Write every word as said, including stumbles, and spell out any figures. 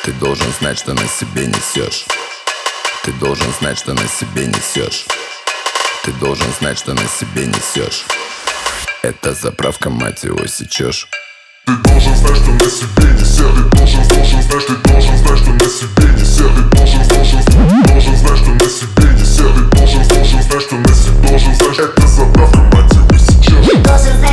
Ты должен знать, что на себе несешь. Ты должен знать, что на себе несешь. Ты должен знать, что на себе несешь. Это заправка, мать его, сечешь. Ты должен знать, что на себе несешь. Ты должен, должен знать, ты должен знать, что на себе несешь. Ты должен, должен, должен знать, что на себе несешь. Ты должен, должен знать, что на себе должен знать. Это заправка, мать его, сечешь.